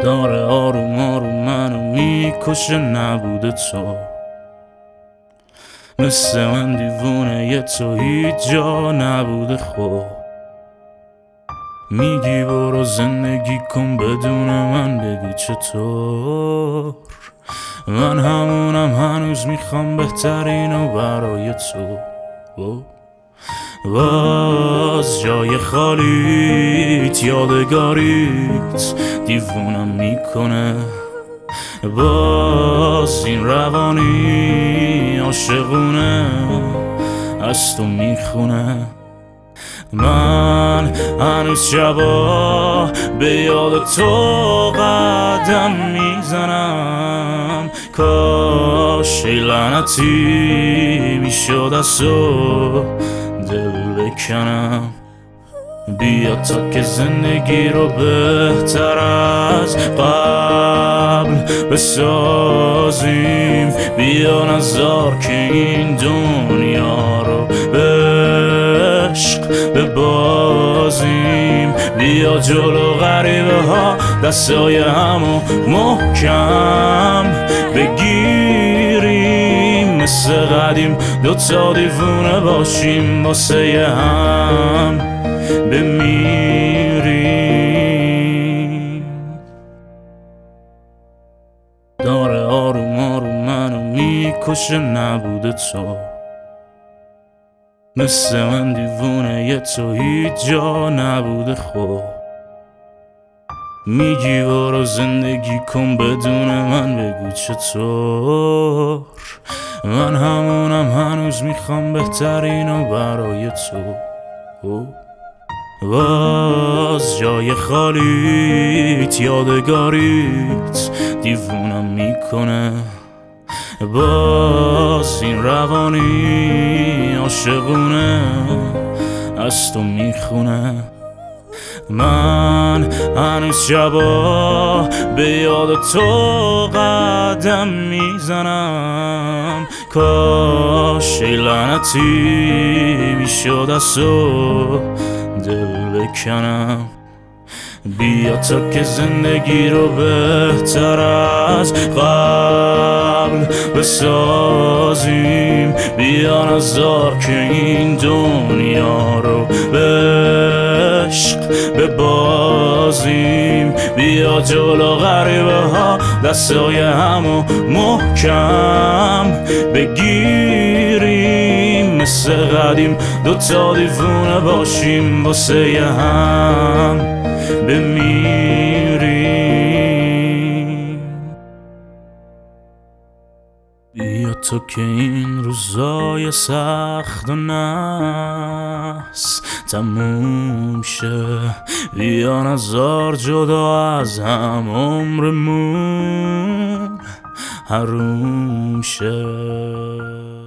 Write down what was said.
داره آروم آروم منو میکشه نبوده تو، مثل من دیوونه یه تو هیچ جا نبوده. خب میگی برو زندگی کن بدون من، بگی چطور؟ من همونم هنوز میخوام بهترینو برای تو. باز جای خالیت یادگاریت دیوونم میکنه، باز این روانی عاشقونه از تو میخونه. من هنوز شبا به یاد تو قدم میزنم، کاش ای لعنتی میشد از تو دل بکنم. بیا تا که زندگی رو بهتر از قبل بسازیم، بیا نذار که این دنیا رو به عشق ببازیم. بیا جلو غریبه ها دستای همو محکم بگیریم، مثل قدیم دوتا دیوونه باشیم واسه هم بمیریم. داره آروم آروم منو میکشه نبوده تو، مثل من دیوونه یه تو هیچ جا نبوده. خب میگی برو زندگی کن بدون من، بگو چطور؟ من همونم هنوز میخوام بهترینو برای تو. باز جای خالیت یادگاریت دیوونم میکنه، باز این روانی عاشقونه از تو میخونه. من هنوز شبا به یاد تو قدم میزنم، کاش ای لعنتی میشد از تو دل بکنم. بیا تا که زندگی رو بهتر از قبل بسازیم، بیا نذار که این دنیا رو به عشق ببازیم. بیا جلو غریبه ها دستای همو محکم بگیریم، مثل قدیم دوتا دیوونه باشیم واسه هم بمیریم. بیا تو که این روزای سخت و نحس تموم شه، بیا نذار جدا از هم عمرمون حروم شه.